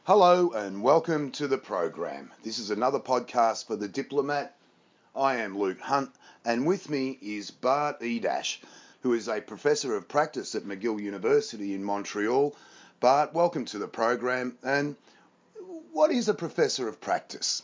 Hello and welcome to the program. This is another podcast for The Diplomat. I am Luke Hunt, and with me is Bart Edash, who is a professor of practice at McGill University in Montreal. Bart, welcome to the program. And what is a professor of practice?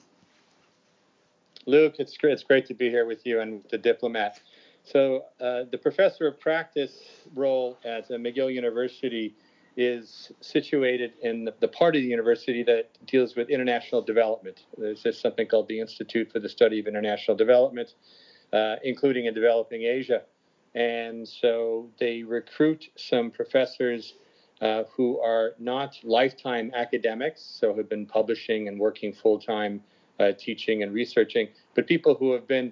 Luke, it's great to be here with you and The Diplomat. So the professor of practice role at McGill University is situated in the part of the university that deals with international development. There's just something called the Institute for the Study of International Development, including in developing Asia. And so they recruit some professors who are not lifetime academics, so have been publishing and working full-time teaching and researching, but people who have been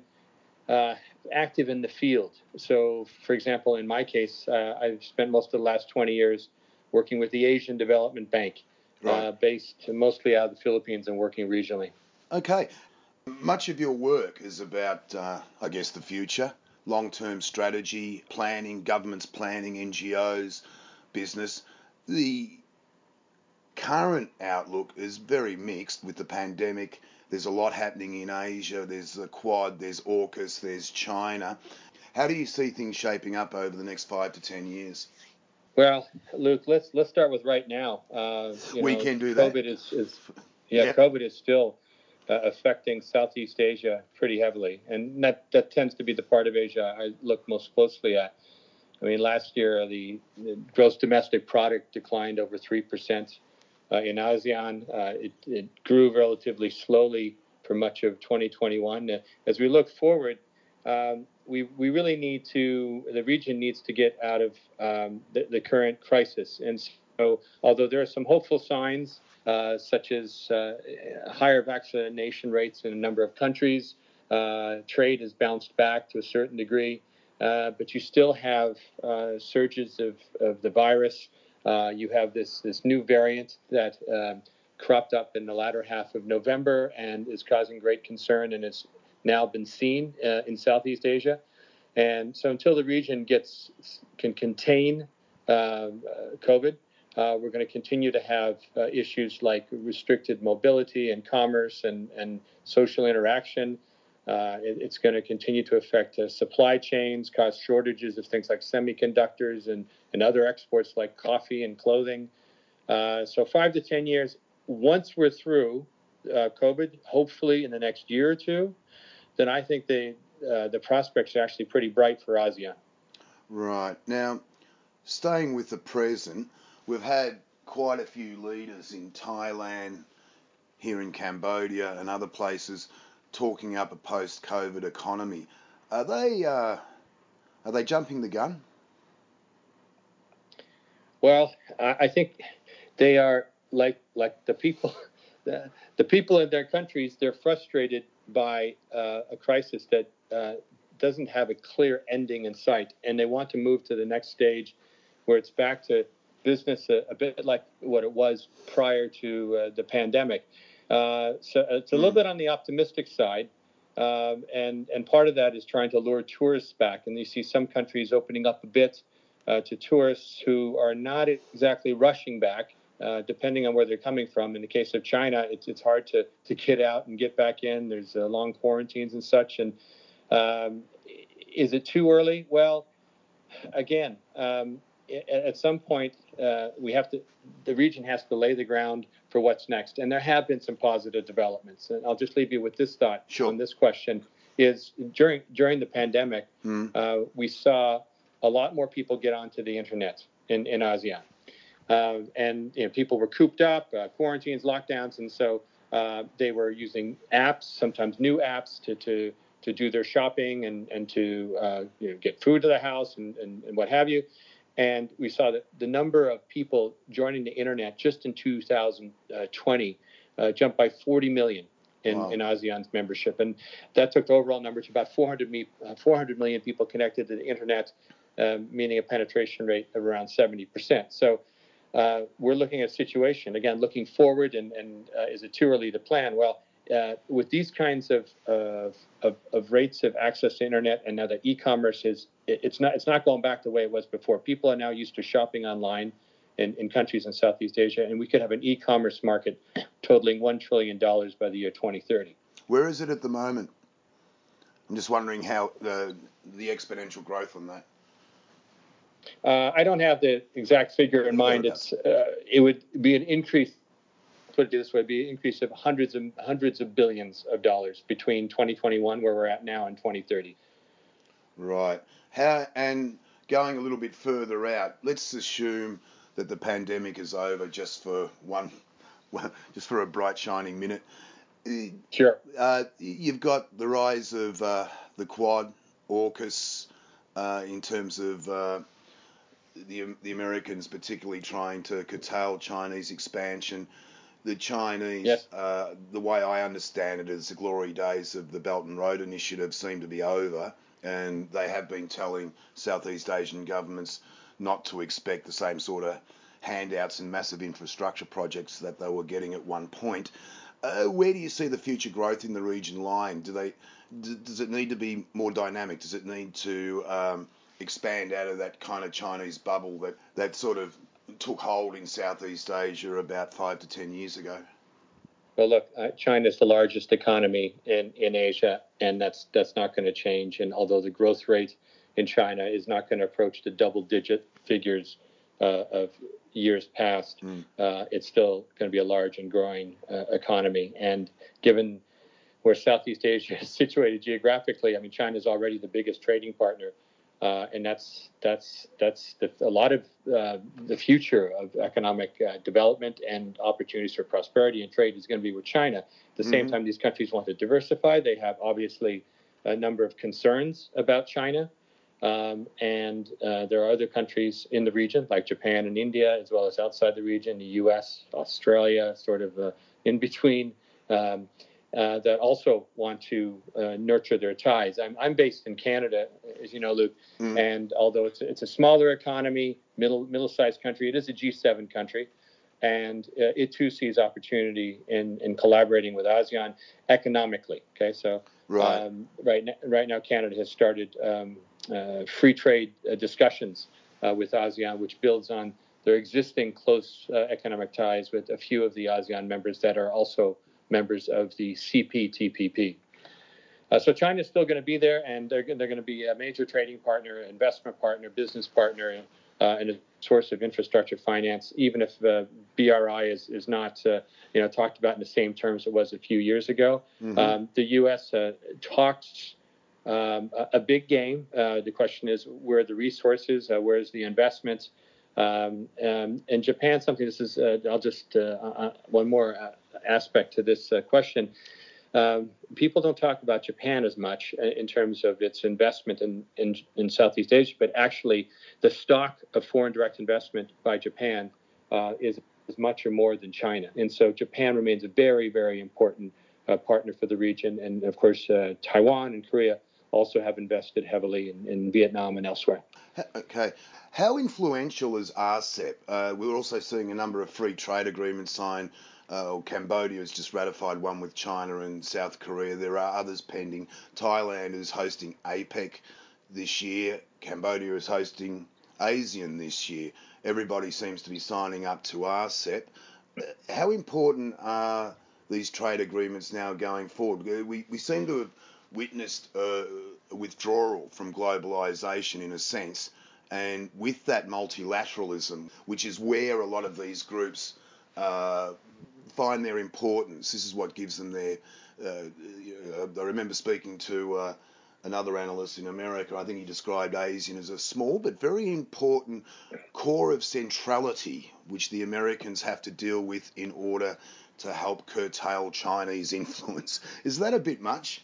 active in the field. So, for example, in my case, I've spent most of the last 20 years working with the Asian Development Bank, based mostly out of the Philippines and working regionally. Okay. Much of your work is about, the future, long-term strategy, planning, governments planning, NGOs, business. The current outlook is very mixed with the pandemic. There's a lot happening in Asia. There's the Quad, there's AUKUS, there's China. How do you see things shaping up over the next 5 to 10 years? Well, Luke, let's start with right now. We can do that. COVID is still affecting Southeast Asia pretty heavily, and that tends to be the part of Asia I look most closely at. I mean, last year the gross domestic product declined over 3%. In ASEAN, it grew relatively slowly for much of 2021. As we look forward, we really the region needs to get out of the current crisis. And so, although there are some hopeful signs, such as higher vaccination rates in a number of countries, trade has bounced back to a certain degree, but you still have surges of the virus. You have this new variant that cropped up in the latter half of November and is causing great concern, and it's now been seen in Southeast Asia. And so until the region can contain COVID, we're going to continue to have issues like restricted mobility and commerce and social interaction. It's going to continue to affect supply chains, cause shortages of things like semiconductors and other exports like coffee and clothing. So 5 to 10 years, once we're through COVID, hopefully in the next year or two, then I think the prospects are actually pretty bright for ASEAN. Right. Now, staying with the present, we've had quite a few leaders in Thailand, here in Cambodia and other places talking up a post-COVID economy. Are they jumping the gun? Well, I think they are like the people. The people in their countries, they're frustrated by a crisis that doesn't have a clear ending in sight, and they want to move to the next stage where it's back to business a bit like what it was prior to the pandemic. So it's a little bit on the optimistic side, and part of that is trying to lure tourists back. And you see some countries opening up a bit to tourists who are not exactly rushing back, depending on where they're coming from. In the case of China, it's hard to get out and get back in. There's long quarantines and such. And is it too early? Well, again, at some point, the region has to lay the ground for what's next. And there have been some positive developments. And I'll just leave you with this thought on this question: is during the pandemic, we saw a lot more people get onto the internet in ASEAN. And people were cooped up, quarantines, lockdowns, and so they were using apps, sometimes new apps, to do their shopping and to get food to the house and what have you. And we saw that the number of people joining the internet just in 2020 jumped by 40 million in ASEAN's membership. And that took the overall number to about 400 million people connected to the internet, meaning a penetration rate of around 70%. So we're looking at a situation, again, looking forward, and is it too early to plan? Well, with these kinds of rates of access to internet, and now that e-commerce it's not going back the way it was before. People are now used to shopping online, in countries in Southeast Asia, and we could have an e-commerce market totaling $1 trillion by the year 2030. Where is it at the moment? I'm just wondering how the exponential growth on that. I don't have the exact figure in mind. It would be an increase. Put it this way: be an increase of hundreds of billions of dollars between 2021, where we're at now, and 2030. Right. And going a little bit further out, let's assume that the pandemic is over just for a bright shining minute. Sure. You've got the rise of the Quad, AUKUS, in terms of the Americans particularly trying to curtail Chinese expansion. The Chinese, yes. The way I understand it is the glory days of the Belt and Road Initiative seem to be over, and they have been telling Southeast Asian governments not to expect the same sort of handouts and massive infrastructure projects that they were getting at one point. Where do you see the future growth in the region lying? Does it need to be more dynamic? Does it need to expand out of that kind of Chinese bubble that sort of took hold in Southeast Asia about 5 to 10 years ago? Well, look, China is the largest economy in Asia, and that's not going to change. And although the growth rate in China is not going to approach the double-digit figures of years past, it's still going to be a large and growing economy. And given where Southeast Asia is situated geographically, I mean, China is already the biggest trading partner. And that's a lot of the future of economic development and opportunities for prosperity and trade is going to be with China. At the same time, these countries want to diversify. They have obviously a number of concerns about China. And there are other countries in the region like Japan and India, as well as outside the region, the U.S., Australia, sort of in between, that also want to nurture their ties. I'm based in Canada, as you know, Luke, and although it's a smaller economy, middle-sized country, it is a G7 country, and it too sees opportunity in collaborating with ASEAN economically. Okay, so right now Canada has started free trade discussions with ASEAN, which builds on their existing close economic ties with a few of the ASEAN members that are also members of the CPTPP. So China is still going to be there, and they're going to be a major trading partner, investment partner, business partner, and a source of infrastructure finance, even if BRI is not talked about in the same terms it was a few years ago. The U.S. talks a big game. The question is, where are the resources? Where's the investments? And Japan, something this is, I'll just, one more aspect to this question. People don't talk about Japan as much in terms of its investment in Southeast Asia, but actually the stock of foreign direct investment by Japan is much or more than China. And so Japan remains a very, very important partner for the region. And of course, Taiwan and Korea also have invested heavily in Vietnam and elsewhere. Okay. How influential is RCEP? We're also seeing a number of free trade agreements signed. Cambodia has just ratified one with China and South Korea. There are others pending. Thailand is hosting APEC this year. Cambodia is hosting ASEAN this year. Everybody seems to be signing up to RCEP. How important are these trade agreements now going forward? We seem to have witnessed a withdrawal from globalization in a sense, and with that multilateralism, which is where a lot of these groups find their importance. This is what gives them their. I remember speaking to another analyst in America. I think he described ASEAN as a small but very important core of centrality, which the Americans have to deal with in order to help curtail Chinese influence. Is that a bit much?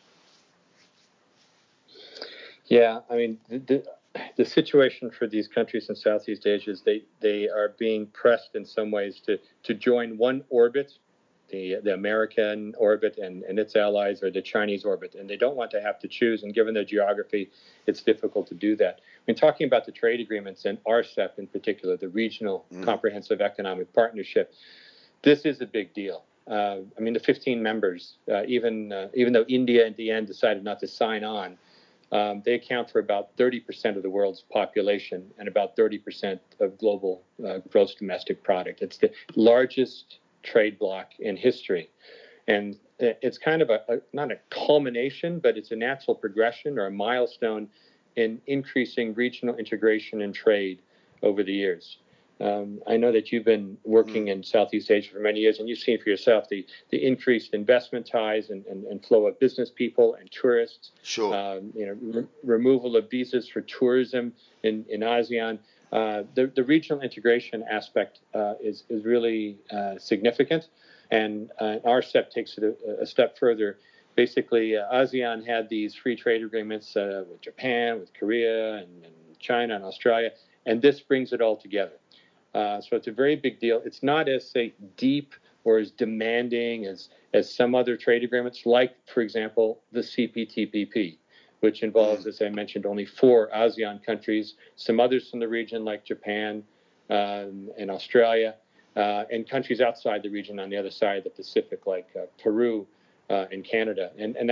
Yeah, I mean, the situation for these countries in Southeast Asia is they are being pressed in some ways to join one orbit, the American orbit and its allies, or the Chinese orbit, and they don't want to have to choose. And given their geography, it's difficult to do that. I mean, talking about the trade agreements and RCEP in particular, the Regional Comprehensive Economic Partnership, this is a big deal. I mean, the 15 members, even though India at the end decided not to sign on, They account for about 30% of the world's population and about 30% of global gross domestic product. It's the largest trade bloc in history. And it's kind of not a culmination, but it's a natural progression or a milestone in increasing regional integration and trade over the years. I know that you've been working in Southeast Asia for many years, and you've seen for yourself the increased investment ties and flow of business people and tourists. Sure. Removal of visas for tourism in ASEAN. The regional integration aspect is really significant, and RCEP takes it a step further. Basically, ASEAN had these free trade agreements with Japan, with Korea, and China and Australia, and this brings it all together. So it's a very big deal. It's not as, say, deep or as demanding as some other trade agreements, like, for example, the CPTPP, which involves, as I mentioned, only 4 ASEAN countries, some others from the region like Japan and Australia, and countries outside the region on the other side of the Pacific like Peru and Canada. And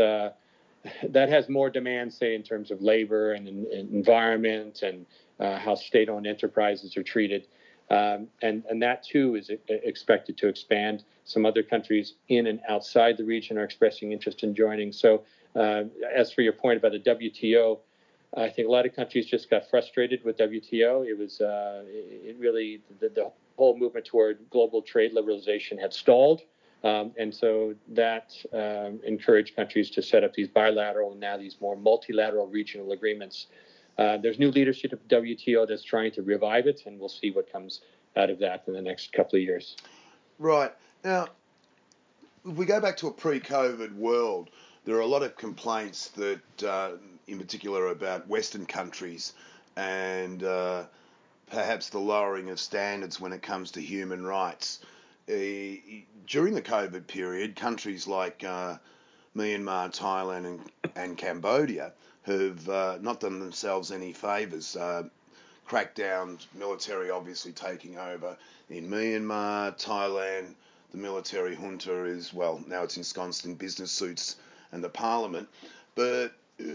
that has more demand, say, in terms of labor and environment and how state-owned enterprises are treated. And that, too, is expected to expand. Some other countries in and outside the region are expressing interest in joining. So as for your point about the WTO, I think a lot of countries just got frustrated with WTO. It was it really, the whole movement toward global trade liberalization had stalled. And so that encouraged countries to set up these bilateral and now these more multilateral regional agreements. There's new leadership at the WTO that's trying to revive it, and we'll see what comes out of that in the next couple of years. Right. Now, if we go back to a pre-COVID world, there are a lot of complaints that, in particular, about Western countries and perhaps the lowering of standards when it comes to human rights. During the COVID period, countries like Myanmar, Thailand, and Cambodia have not done themselves any favours. Crackdowns, military obviously taking over in Myanmar, Thailand. The military junta is, well, now it's ensconced in business suits and the parliament. But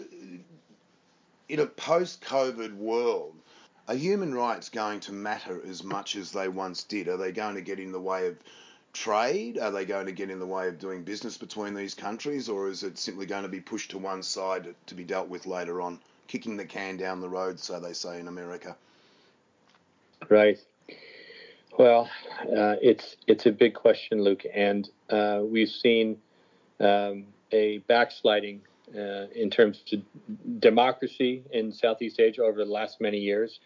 in a post-COVID world, are human rights going to matter as much as they once did? Are they going to get in the way of trade? Are they going to get in the way of doing business between these countries? Or is it simply going to be pushed to one side to be dealt with later on, kicking the can down the road, so they say in America? Right. Well, it's a big question, Luke, and we've seen a backsliding in terms of democracy in Southeast Asia over the last many years,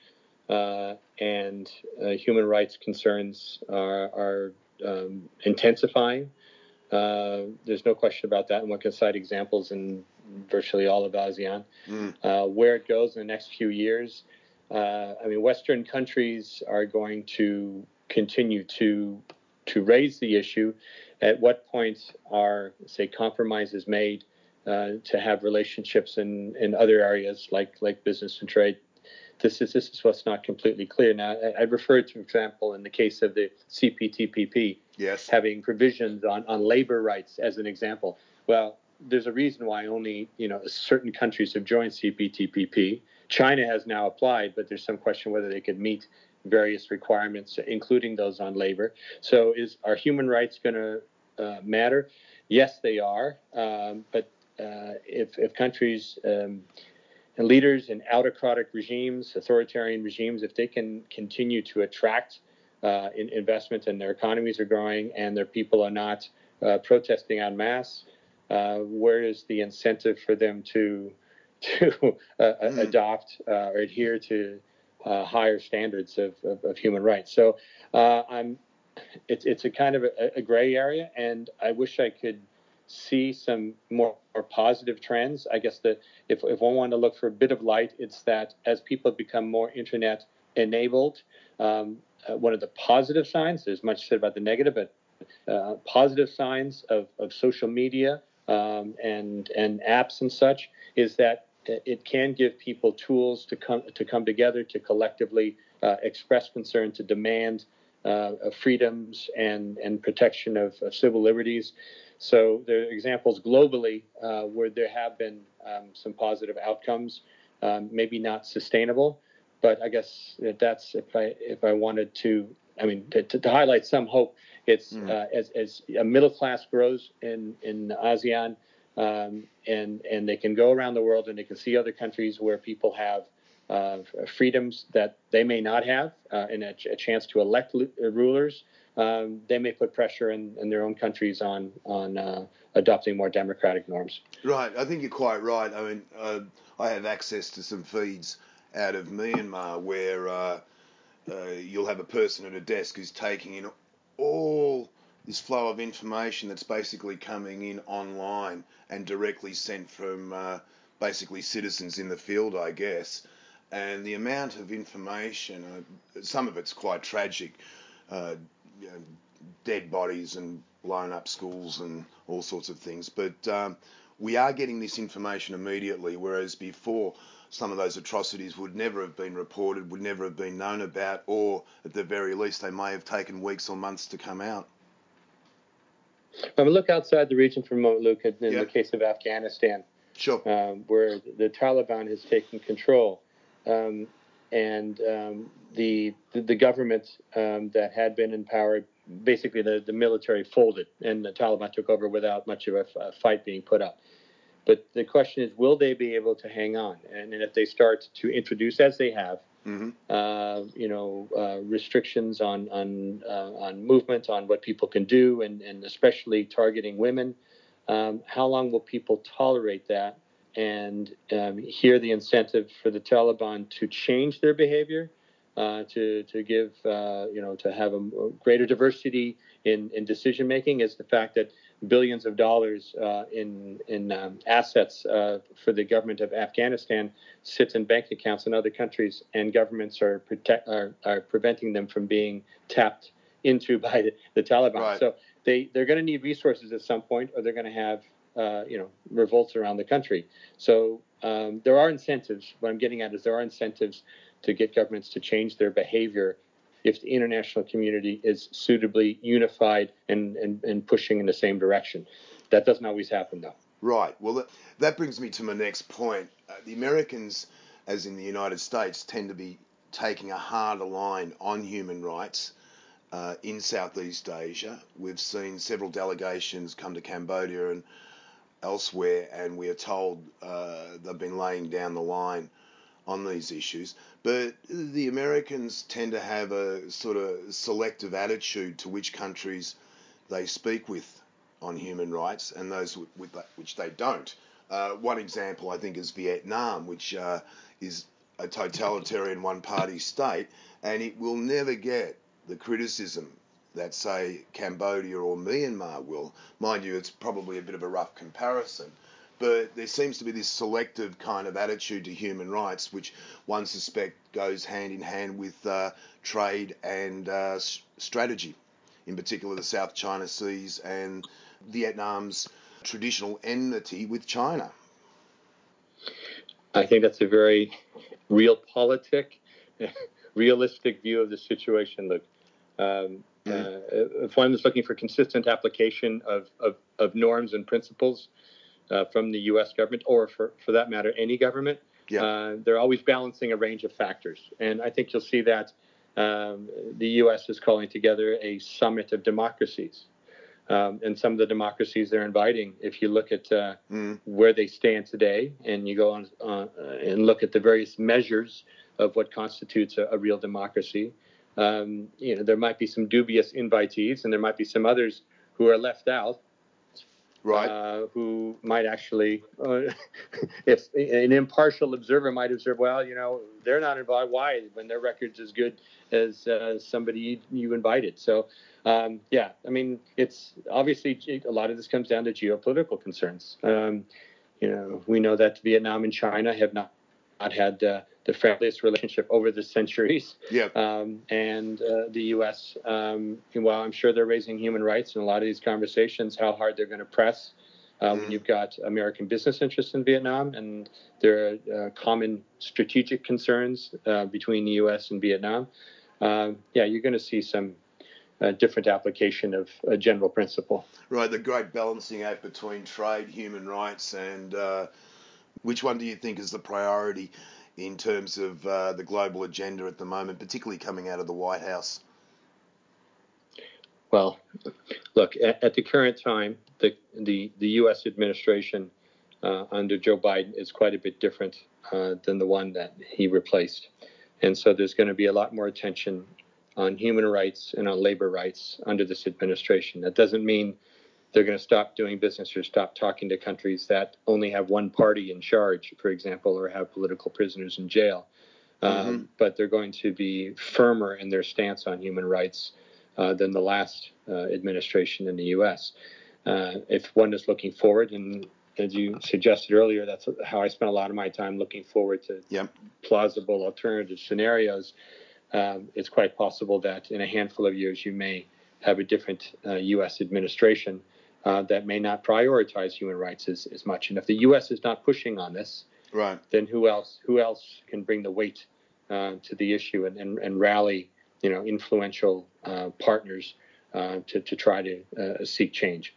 and human rights concerns are intensifying. There's no question about that, and one can cite examples in virtually all of ASEAN. Where it goes in the next few years, Western countries are going to continue to raise the issue. At what point are, say, compromises made to have relationships in other areas like business and trade? This is what's not completely clear. Now, I referred to, for example, in the case of the CPTPP, yes, having provisions on labor rights as an example. Well, there's a reason why only certain countries have joined CPTPP. China has now applied, but there's some question whether they could meet various requirements, including those on labor. So are human rights going to matter? Yes, they are. But if countries and leaders in autocratic regimes, authoritarian regimes, if they can continue to attract investment and their economies are growing and their people are not protesting en masse, where is the incentive for them to adopt or adhere to higher standards of human rights? So it's a kind of a gray area, and I wish I could see some more positive trends. I guess that if one wanted to look for a bit of light, it's that as people become more internet enabled, one of the positive signs, there's much said about the negative, but positive signs of social media and apps and such is that it can give people tools to come together to collectively express concern, to demand freedoms and protection of civil liberties. So there are examples globally where there have been some positive outcomes, maybe not sustainable, but I guess that's if I wanted to, I mean, to highlight some hope, it's as a middle class grows in ASEAN, and they can go around the world and they can see other countries where people have freedoms that they may not have, and a chance to elect rulers. They may put pressure in their own countries on adopting more democratic norms. Right, I think you're quite right. I mean, I have access to some feeds out of Myanmar where you'll have a person at a desk who's taking in all this flow of information that's basically coming in online and directly sent from basically citizens in the field, I guess. And the amount of information, some of it's quite tragic, you know, dead bodies and blown up schools and all sorts of things. But we are getting this information immediately, whereas before some of those atrocities would never have been reported, would never have been known about, or at the very least they may have taken weeks or months to come out. Look outside the region for a moment, Luke, in the case of Afghanistan. Sure. Where the Taliban has taken control, and the government that had been in power, basically the military folded, and the Taliban took over without much of a fight being put up. But the question is, will they be able to hang on? And if they start to introduce, as they have, restrictions on movement, on what people can do, and especially targeting women, how long will people tolerate that? And here the incentive for the Taliban to change their behavior, to give, to have a greater diversity in decision making, is the fact that billions of dollars in assets for the government of Afghanistan sits in bank accounts in other countries, and governments are preventing them from being tapped into by the Taliban. Right. So they're going to need resources at some point, or they're going to have revolts around the country. So there are incentives. What I'm getting at is there are incentives to get governments to change their behavior if the international community is suitably unified and pushing in the same direction. That doesn't always happen, though. Right. Well, that brings me to my next point. The Americans, as in the United States, tend to be taking a harder line on human rights in Southeast Asia. We've seen several delegations come to Cambodia and elsewhere, and we are told they've been laying down the line on these issues. But the Americans tend to have a sort of selective attitude to which countries they speak with on human rights and those which they don't. One example, I think, is Vietnam, which is a totalitarian one-party state, and it will never get the criticism that, say, Cambodia or Myanmar will. Mind you, it's probably a bit of a rough comparison, but there seems to be this selective kind of attitude to human rights, which one suspect goes hand in hand with trade and strategy, in particular the South China Seas and Vietnam's traditional enmity with China. I think that's a very realistic view of the situation, Luke. If one is looking for consistent application of norms and principles from the U.S. government, or for that matter, any government, they're always balancing a range of factors. And I think you'll see that the U.S. is calling together a summit of democracies. And some of the democracies they're inviting, if you look at where they stand today, and you go on and look at the various measures of what constitutes a real democracy, there might be some dubious invitees, and there might be some others who are left out, right? Who might actually, if an impartial observer might observe, well, they're not invited. Why, when their record's as good as somebody you invited? So, I mean, it's obviously a lot of this comes down to geopolitical concerns. We know that Vietnam and China have not had the friendliest relationship over the centuries. And the U.S., while I'm sure they're raising human rights in a lot of these conversations, how hard they're going to press when you've got American business interests in Vietnam, and there are common strategic concerns between the U.S. and Vietnam. You're going to see some different application of a general principle. Right, the great balancing act between trade, human rights, and which one do you think is the priority in terms of the global agenda at the moment, particularly coming out of the White House? Well, look, at the current time, the U.S. administration under Joe Biden is quite a bit different than the one that he replaced. And so there's going to be a lot more attention on human rights and on labor rights under this administration. That doesn't mean they're going to stop doing business or stop talking to countries that only have one party in charge, for example, or have political prisoners in jail. But they're going to be firmer in their stance on human rights than the last administration in the U.S. If one is looking forward, and as you suggested earlier, that's how I spent a lot of my time looking forward to plausible alternative scenarios. It's quite possible that in a handful of years you may have a different U.S. administration that may not prioritize human rights as much. And if the U.S. is not pushing on this, right, then who else can bring the weight to the issue and rally, influential partners to try to seek change?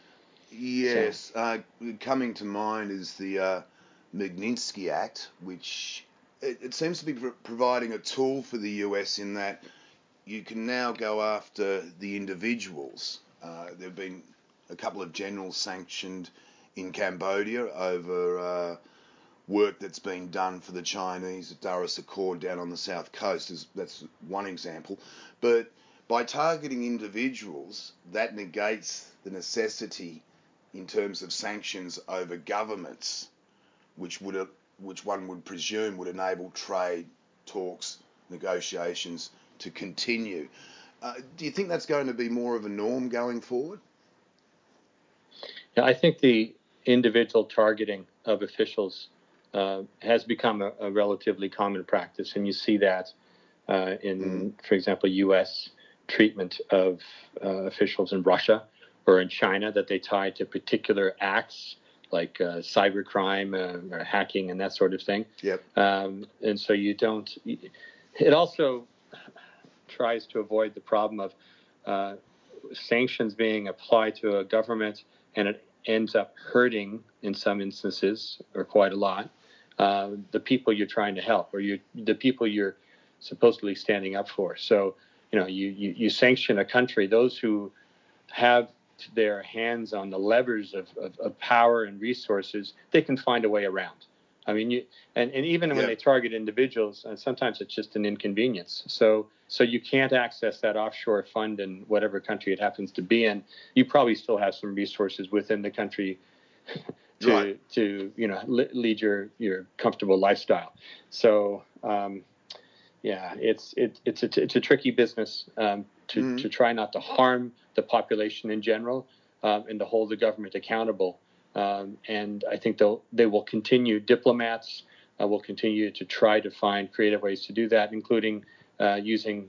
Yes, so. Coming to mind is the Magnitsky Act, which it seems to be providing a tool for the US in that you can now go after the individuals. There have been a couple of generals sanctioned in Cambodia over work that's been done for the Chinese at Durras Accord down on the south coast. That's one example. But by targeting individuals, that negates the necessity in terms of sanctions over governments, which one would presume would enable trade talks, negotiations to continue. Do you think that's going to be more of a norm going forward? Yeah, I think the individual targeting of officials has become a relatively common practice, and you see that in, for example, U.S. treatment of officials in Russia or in China, that they tie to particular acts like cybercrime or hacking and that sort of thing. Yep. And so you don't. It also tries to avoid the problem of sanctions being applied to a government and it ends up hurting, in some instances, or quite a lot, the people you're trying to help or the people you're supposedly standing up for. So, you sanction a country, those who have their hands on the levers of power and resources, they can find a way around. I mean, and even when they target individuals, sometimes it's just an inconvenience. So you can't access that offshore fund in whatever country it happens to be in. You probably still have some resources within the country to lead your comfortable lifestyle. So it's a tricky business to try not to harm the population in general and to hold the government accountable. And I think they will continue. Diplomats will continue to try to find creative ways to do that, including using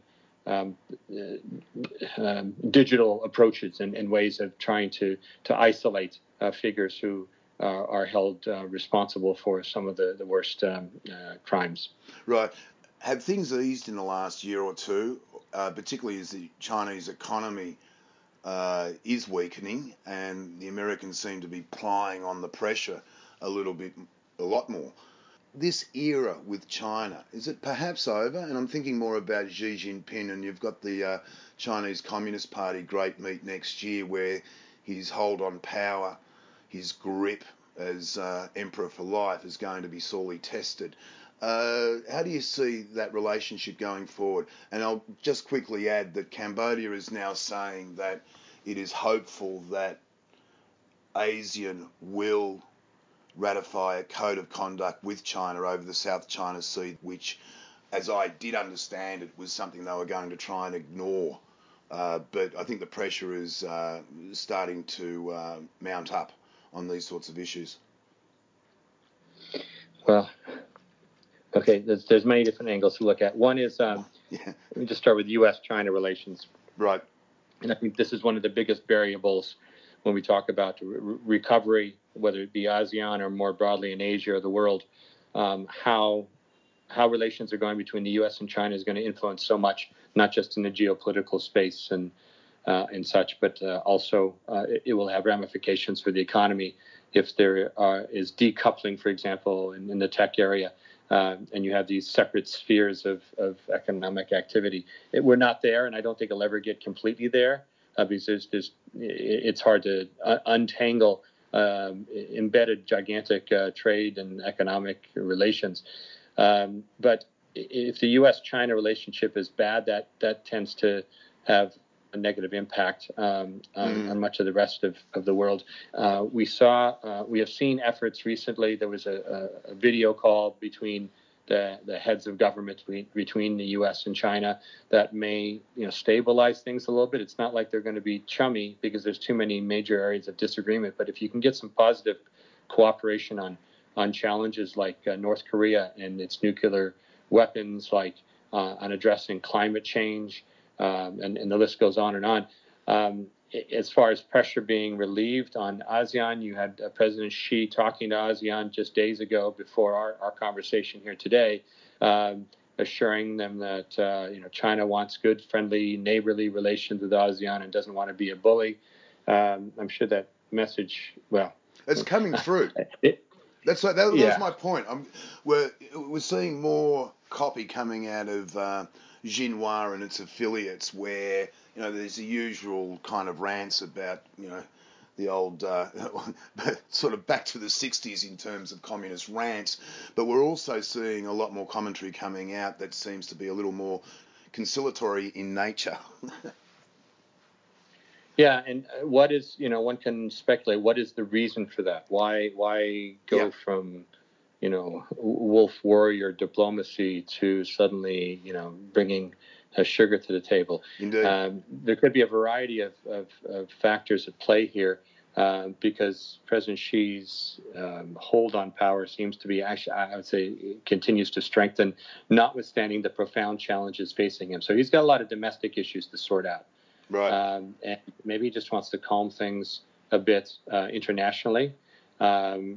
digital approaches and ways of trying to isolate figures who are held responsible for some of the worst crimes. Right. Have things eased in the last year or two, particularly as the Chinese economy is weakening and the Americans seem to be plying on the pressure a lot more? This era with China, is it perhaps over? And I'm thinking more about Xi Jinping, and you've got the Chinese Communist Party great meet next year where his hold on power, his grip as emperor for life is going to be sorely tested. How do you see that relationship going forward? And I'll just quickly add that Cambodia is now saying that it is hopeful that ASEAN will ratify a code of conduct with China over the South China Sea, which, as I did understand it, was something they were going to try and ignore. But I think the pressure is starting to mount up on these sorts of issues. Well, okay, there's many different angles to look at. One is, let me just start with U.S.-China relations. Right. And I think this is one of the biggest variables when we talk about recovery, whether it be ASEAN or more broadly in Asia or the world, how how relations are going between the U.S. and China is going to influence so much, not just in the geopolitical space and such, but also it will have ramifications for the economy if there is decoupling, for example, in the tech area, and you have these separate spheres of economic activity. We're not there, and I don't think it'll ever get completely there because it's hard to untangle embedded gigantic trade and economic relations. But if the U.S.-China relationship is bad, that tends to have a negative impact on much of the rest of the world. We have seen efforts recently. There was a video call between the heads of government between the U.S. and China that may stabilize things a little bit. It's not like they're going to be chummy because there's too many major areas of disagreement. But if you can get some positive cooperation on challenges like North Korea and its nuclear weapons, like on addressing climate change, and the list goes on and on. As far as pressure being relieved on ASEAN, you had President Xi talking to ASEAN just days ago before our conversation here today, assuring them that China wants good, friendly, neighborly relations with ASEAN and doesn't want to be a bully. I'm sure that message, it's coming through. That was my point. We're seeing more copy coming out of Xinhua and its affiliates, where there's the usual kind of rants about the old sort of back to the 60s in terms of communist rants, but we're also seeing a lot more commentary coming out that seems to be a little more conciliatory in nature. Yeah, and what is, one can speculate, what is the reason for that? Why go from, wolf warrior diplomacy to suddenly, bringing sugar to the table? Indeed. There could be a variety of factors at play here, because President Xi's hold on power seems to be actually, I would say, continues to strengthen, notwithstanding the profound challenges facing him. So he's got a lot of domestic issues to sort out. Right. And maybe he just wants to calm things a bit internationally. Let's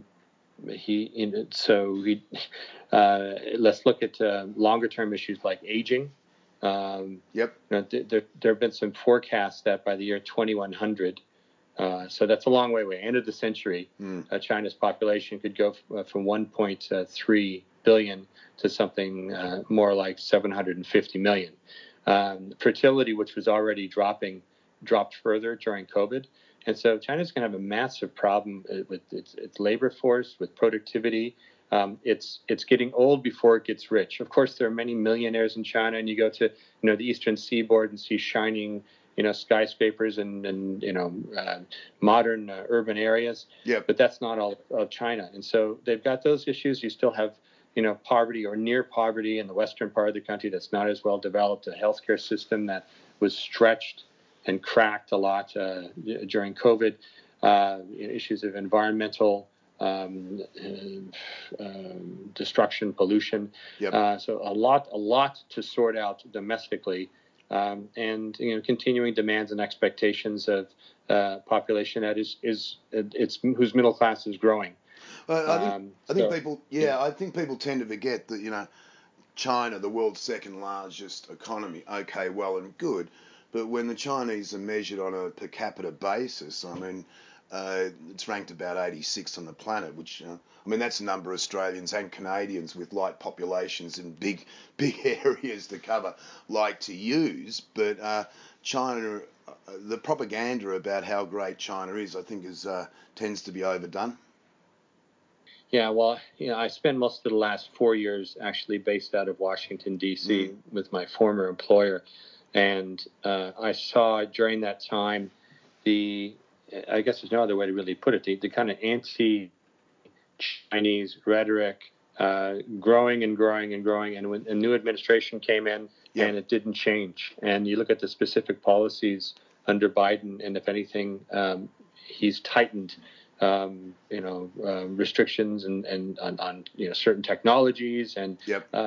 look at longer term issues like aging. Yep. There have been some forecasts that by the year 2100, so that's a long way away, end of the century, China's population could go from 1.3 billion to something more like 750 million. Fertility, which was already dropped further during COVID. And so China's going to have a massive problem with its labor force, with productivity. It's getting old before it gets rich. Of course, there are many millionaires in China, and you go to the eastern seaboard and see shining skyscrapers and modern urban areas. Yep. But that's not all of China. And so they've got those issues. You still have poverty or near poverty in the western part of the country that's not as well developed, a healthcare system that was stretched and cracked a lot during COVID, issues of environmental destruction, pollution. Yep. So a lot to sort out domestically, and continuing demands and expectations of population that whose middle class is growing. I think people tend to forget that China, the world's second largest economy, okay, well and good, but when the Chinese are measured on a per capita basis, I mean, it's ranked about 86th on the planet, which that's a number of Australians and Canadians with light populations in big areas to cover like to use. But China, the propaganda about how great China is, I think, tends to be overdone. Yeah, well, I spent most of the last 4 years actually based out of Washington, D.C. with my former employer. And I saw during that time I guess there's no other way to really put it, the kind of anti-Chinese rhetoric growing and growing and growing. And when a new administration came in, and it didn't change. And you look at the specific policies under Biden, and if anything, he's tightened restrictions and on certain technologies, and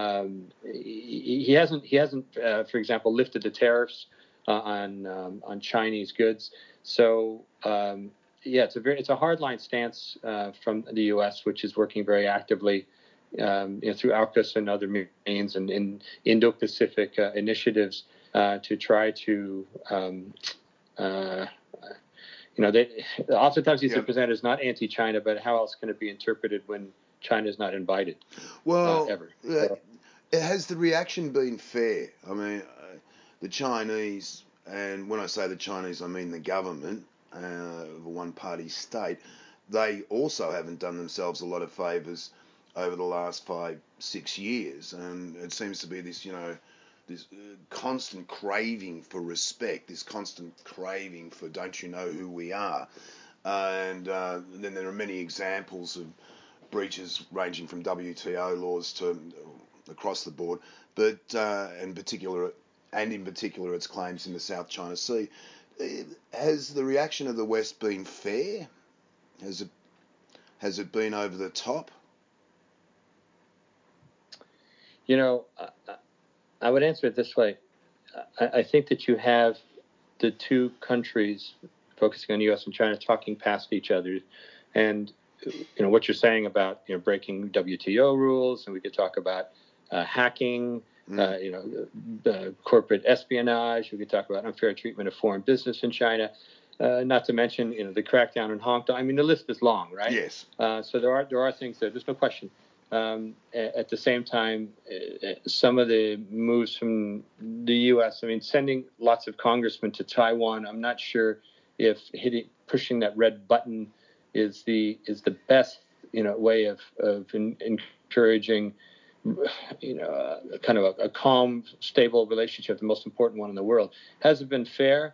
he hasn't for example lifted the tariffs on Chinese goods. So it's a hardline stance from the U.S., which is working very actively through AUKUS and other means and in Indo-Pacific initiatives to try to, oftentimes these are presented as not anti-China, but how else can it be interpreted when China is not invited? Well, ever. Has the reaction been fair? I mean, the Chinese, and when I say the Chinese, I mean the government of a one-party state, they also haven't done themselves a lot of favours over the last 5-6 years, and it seems to be this, this constant craving for respect, this constant craving for don't you know who we are, and then there are many examples of breaches ranging from WTO laws to across the board, but in particular its claims in the South China Sea. Has the reaction of the West been fair? Has it been over the top? I would answer it this way. I think that you have the two countries focusing on the U.S. and China talking past each other, and what you're saying about breaking WTO rules, and we could talk about hacking, corporate espionage. We could talk about unfair treatment of foreign business in China. Not to mention, the crackdown in Hong Kong. I mean, the list is long, right? Yes. So there are things there. There's no question. At the same time, some of the moves from the U.S. I mean, sending lots of congressmen to Taiwan. I'm not sure if pushing that red button is the best way of encouraging kind of a calm, stable relationship, the most important one in the world. Has it been fair?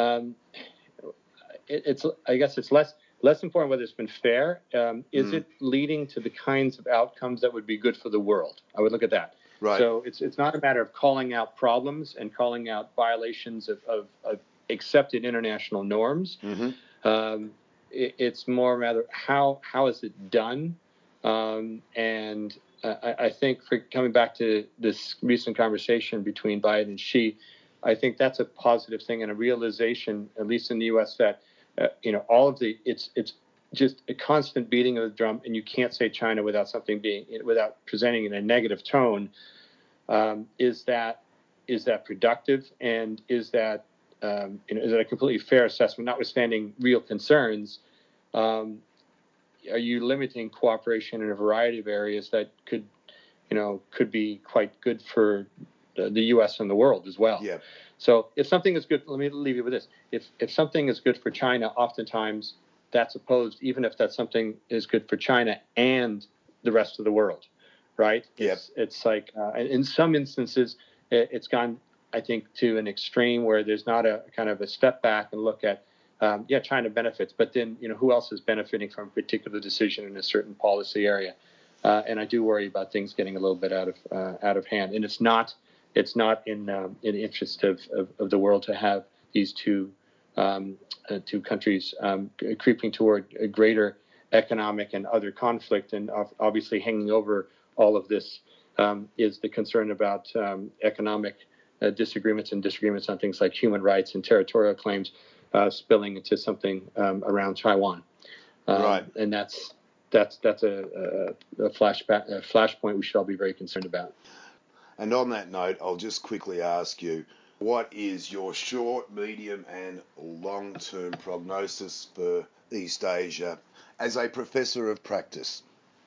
I guess it's less important whether it's been fair. Is it leading to the kinds of outcomes that would be good for the world? I would look at that. Right. So it's not a matter of calling out problems and calling out violations of accepted international norms. Mm-hmm. It's more a matter of how is it done? And I think for coming back to this recent conversation between Biden and Xi, I think that's a positive thing and a realization, at least in the U.S., that all of it's just a constant beating of the drum, and you can't say China without presenting in a negative tone. Is that productive, and is that a completely fair assessment, notwithstanding real concerns? Are you limiting cooperation in a variety of areas that could be quite good for the U.S. and the world as well? Yeah. So if something is good, let me leave you with this. If something is good for China, oftentimes that's opposed, even if that something is good for China and the rest of the world, right? Yep. It's like, in some instances, it's gone, I think, to an extreme where there's not a kind of a step back and look at, China benefits, but then, who else is benefiting from a particular decision in a certain policy area? And I do worry about things getting a little bit out of hand. And it's not in the interest of the world to have these two countries creeping toward a greater economic and other conflict. And obviously hanging over all of this is the concern about economic disagreements on things like human rights and territorial claims spilling into something around Taiwan. Right. And that's a flashpoint we should all be very concerned about. And on that note, I'll just quickly ask you, what is your short, medium, and long-term prognosis for East Asia as a professor of practice?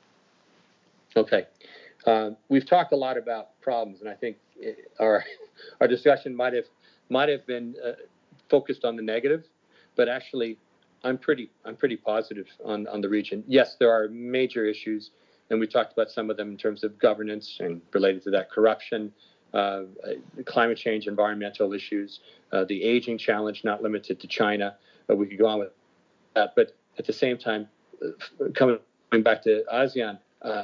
Okay. We've talked a lot about problems, and I think our discussion might have been focused on the negative, but actually I'm pretty positive on the region. Yes, there are major issues, and we talked about some of them in terms of governance and related to that corruption, climate change, environmental issues, the aging challenge, not limited to China. We could go on with that, but at the same time, coming back to ASEAN,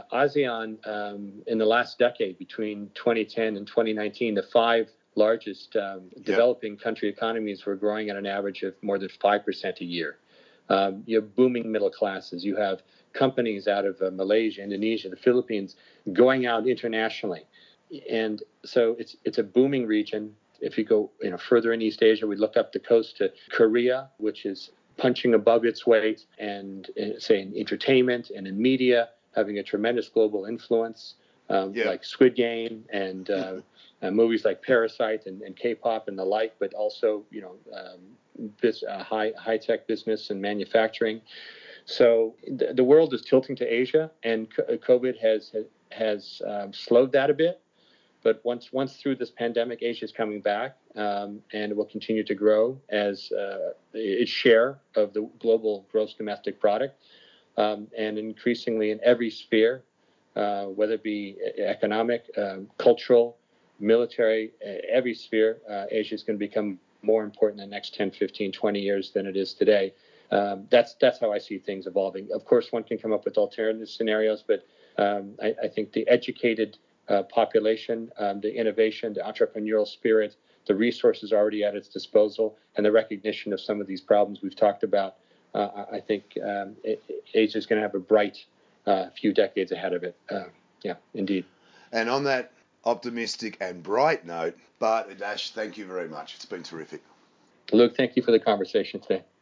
in the last decade, between 2010 and 2019, the 5 largest developing country economies were growing at an average of more than 5% a year. You have booming middle classes. You have companies out of Malaysia, Indonesia, the Philippines going out internationally. And so it's a booming region. If you go further in East Asia, we look up the coast to Korea, which is punching above its weight, and say in entertainment and in media, having a tremendous global influence, like Squid Game and movies like Parasite and K-pop and the like, but also, this high-tech business and manufacturing. So the world is tilting to Asia, and COVID has slowed that a bit. But once through this pandemic, Asia is coming back, and will continue to grow as its share of the global gross domestic product, and increasingly in every sphere, whether it be economic, cultural, military, every sphere, Asia is going to become more important in the next 10, 15, 20 years than it is today. That's how I see things evolving. Of course, one can come up with alternative scenarios, but I think the educated population, the innovation, the entrepreneurial spirit, the resources already at its disposal, and the recognition of some of these problems we've talked about, I think Asia is going to have a bright few decades ahead of it. Yeah, indeed. And on that optimistic and bright note, Bart and Ash, thank you very much. It's been terrific. Luke, thank you for the conversation today.